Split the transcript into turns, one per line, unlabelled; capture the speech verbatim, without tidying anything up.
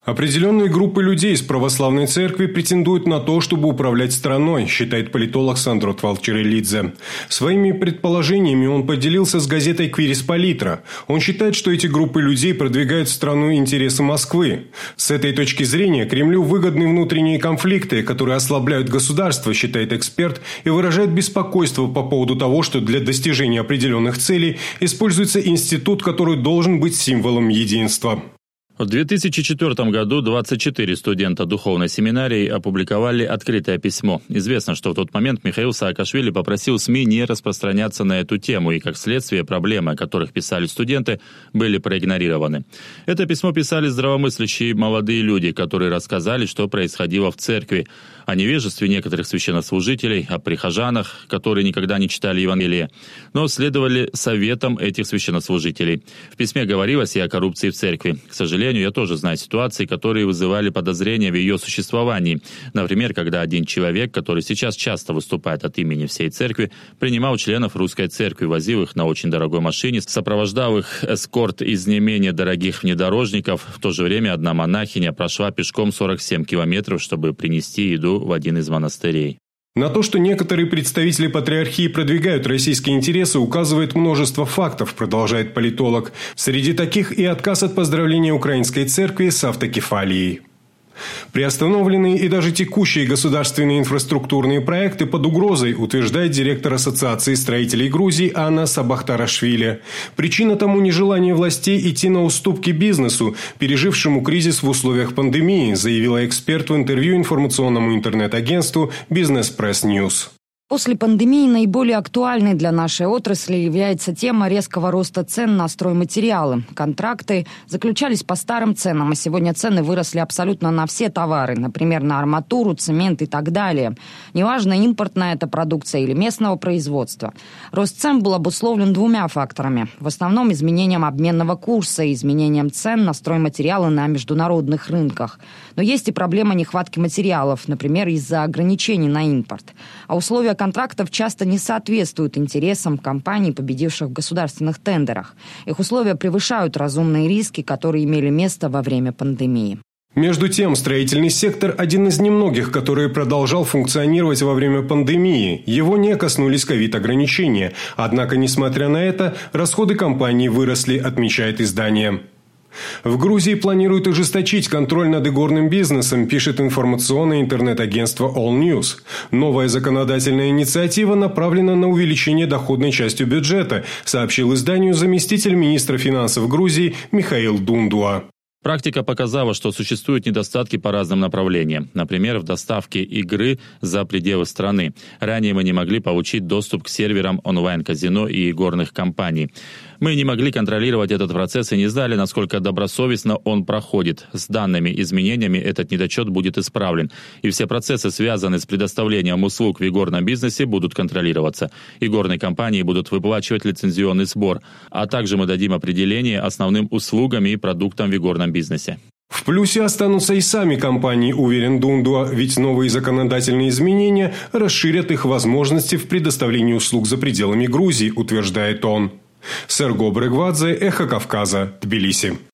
Определенные группы людей из православной церкви претендуют на то, чтобы управлять страной, считает политолог Сандро Твалчерелидзе. Своими предположениями он поделился с газетой «Квирис Политра». Он считает, что эти группы людей продвигают в страну интересы Москвы. С этой точки зрения Кремлю выгодны внутренние конфликты, которые ослабляют государство, считает эксперт, и выражает беспокойство по поводу того, что для достижения определенных целей используется институт, который должен быть символом единства.
В две тысячи четвёртом году двадцать четыре студента духовной семинарии опубликовали открытое письмо. Известно, что в тот момент Михаил Саакашвили попросил СМИ не распространяться на эту тему, и как следствие проблемы, о которых писали студенты, были проигнорированы. Это письмо писали здравомыслящие молодые люди, которые рассказали, что происходило в церкви, о невежестве некоторых священнослужителей, о прихожанах, которые никогда не читали Евангелие, но следовали советам этих священнослужителей. В письме говорилось и о коррупции в церкви. К сожалению, я тоже знаю ситуации, которые вызывали подозрения в ее существовании. Например, когда один человек, который сейчас часто выступает от имени всей церкви, принимал членов русской церкви, возил их на очень дорогой машине, сопровождал их эскорт из не менее дорогих внедорожников. В то же время одна монахиня прошла пешком сорок семь километров, чтобы принести еду в один из монастырей.
На то, что некоторые представители патриархии продвигают российские интересы, указывает множество фактов, продолжает политолог. Среди таких и отказ от поздравления украинской церкви с автокефалией. Приостановленные и даже текущие государственные инфраструктурные проекты под угрозой, утверждает директор Ассоциации строителей Грузии Анна Сабахтарашвили. Причина тому нежелание властей идти на уступки бизнесу, пережившему кризис в условиях пандемии, заявила эксперт в интервью информационному интернет-агентству Business Press News.
После пандемии наиболее актуальной для нашей отрасли является тема резкого роста цен на стройматериалы. Контракты заключались по старым ценам, а сегодня цены выросли абсолютно на все товары, например, на арматуру, цемент и так далее. Неважно, импортная это продукция или местного производства. Рост цен был обусловлен двумя факторами. В основном изменением обменного курса и изменением цен на стройматериалы на международных рынках. Но есть и проблема нехватки материалов, например, из-за ограничений на импорт. А условия контрактов часто не соответствуют интересам компаний, победивших в государственных тендерах. Их условия превышают разумные риски, которые имели место во время пандемии.
Между тем, строительный сектор – один из немногих, который продолжал функционировать во время пандемии. Его не коснулись ковид-ограничения. Однако, несмотря на это, расходы компаний выросли, отмечает издание. В Грузии планируют ужесточить контроль над игорным бизнесом, пишет информационное интернет-агентство All News. Новая законодательная инициатива направлена на увеличение доходной части бюджета, сообщил изданию заместитель министра финансов Грузии Михаил Дундуа.
Практика показала, что существуют недостатки по разным направлениям. Например, в доставке игры за пределы страны. Ранее мы не могли получить доступ к серверам онлайн-казино и игорных компаний. Мы не могли контролировать этот процесс и не знали, насколько добросовестно он проходит. С данными изменениями этот недочет будет исправлен. И все процессы, связанные с предоставлением услуг в игорном бизнесе, будут контролироваться. Игорные компании будут выплачивать лицензионный сбор. А также мы дадим определение основным услугам и продуктам в игорном бизнесе.
В плюсе останутся и сами компании, уверен Дундуа, ведь новые законодательные изменения расширят их возможности в предоставлении услуг за пределами Грузии, утверждает он. Серго Брегвадзе, Эхо Кавказа, Тбилиси.